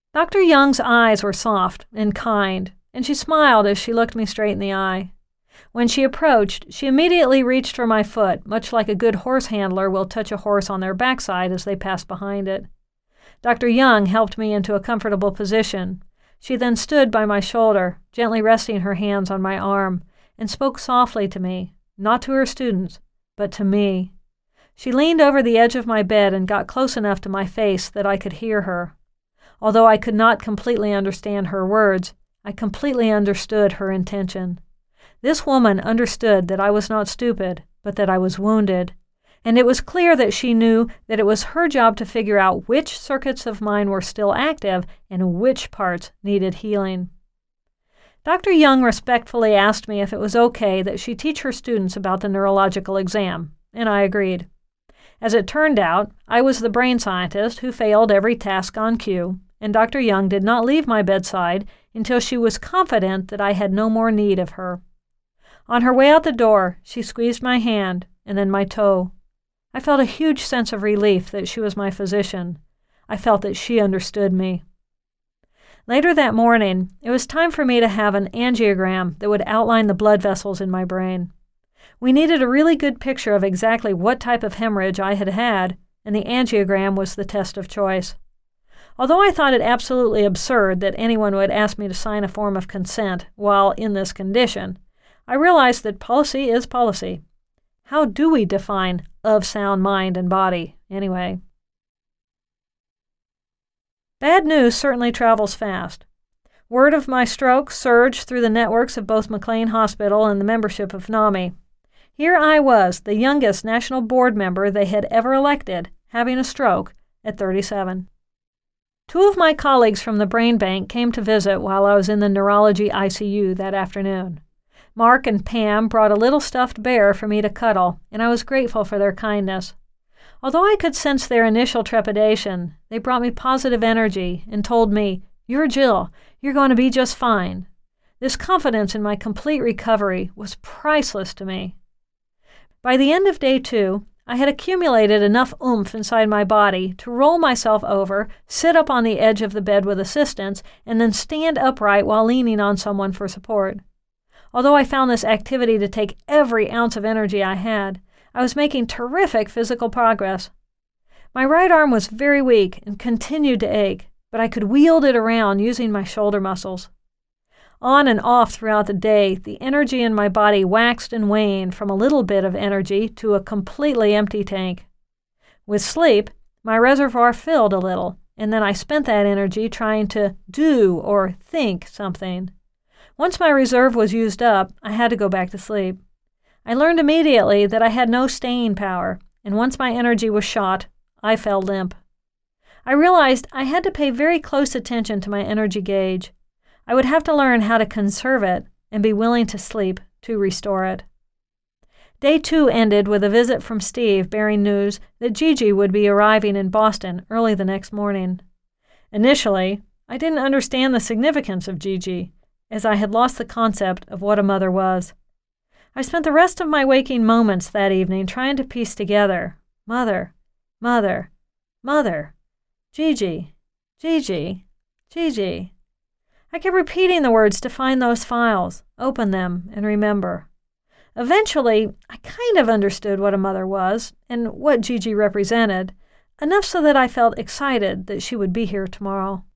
Dr. Young's eyes were soft and kind, and she smiled as she looked me straight in the eye. When she approached, she immediately reached for my foot, much like a good horse handler will touch a horse on their backside as they pass behind it. Dr. Young helped me into a comfortable position. She then stood by my shoulder, gently resting her hands on my arm, and spoke softly to me, not to her students, but to me. She leaned over the edge of my bed and got close enough to my face that I could hear her. Although I could not completely understand her words, I completely understood her intention. This woman understood that I was not stupid, but that I was wounded, and it was clear that she knew that it was her job to figure out which circuits of mine were still active and which parts needed healing. Dr. Young respectfully asked me if it was okay that she teach her students about the neurological exam, and I agreed. As it turned out, I was the brain scientist who failed every task on cue, and Dr. Young did not leave my bedside until she was confident that I had no more need of her. On her way out the door, she squeezed my hand and then my toe. I felt a huge sense of relief that she was my physician. I felt that she understood me. Later that morning, it was time for me to have an angiogram that would outline the blood vessels in my brain. We needed a really good picture of exactly what type of hemorrhage I had had, and the angiogram was the test of choice. Although I thought it absolutely absurd that anyone would ask me to sign a form of consent while in this condition, I realized that policy is policy. How do we define of sound mind and body, anyway? Bad news certainly travels fast. Word of my stroke surged through the networks of both McLean Hospital and the membership of NAMI. Here I was, the youngest national board member they had ever elected, having a stroke at 37. Two of my colleagues from the brain bank came to visit while I was in the neurology ICU that afternoon. Mark and Pam brought a little stuffed bear for me to cuddle, and I was grateful for their kindness. Although I could sense their initial trepidation, they brought me positive energy and told me, "You're Jill. You're going to be just fine." This confidence in my complete recovery was priceless to me. By the end of day 2, I had accumulated enough oomph inside my body to roll myself over, sit up on the edge of the bed with assistance, and then stand upright while leaning on someone for support. Although I found this activity to take every ounce of energy I had, I was making terrific physical progress. My right arm was very weak and continued to ache, but I could wield it around using my shoulder muscles. On and off throughout the day, the energy in my body waxed and waned from a little bit of energy to a completely empty tank. With sleep, my reservoir filled a little, and then I spent that energy trying to do or think something. Once my reserve was used up, I had to go back to sleep. I learned immediately that I had no staying power, and once my energy was shot, I fell limp. I realized I had to pay very close attention to my energy gauge. I would have to learn how to conserve it and be willing to sleep to restore it. Day 2 ended with a visit from Steve bearing news that Gigi would be arriving in Boston early the next morning. Initially, I didn't understand the significance of Gigi, as I had lost the concept of what a mother was. I spent the rest of my waking moments that evening trying to piece together, mother, mother, mother, Gigi, Gigi, Gigi. I kept repeating the words to find those files, open them, and remember. Eventually, I kind of understood what a mother was and what Gigi represented, enough so that I felt excited that she would be here tomorrow.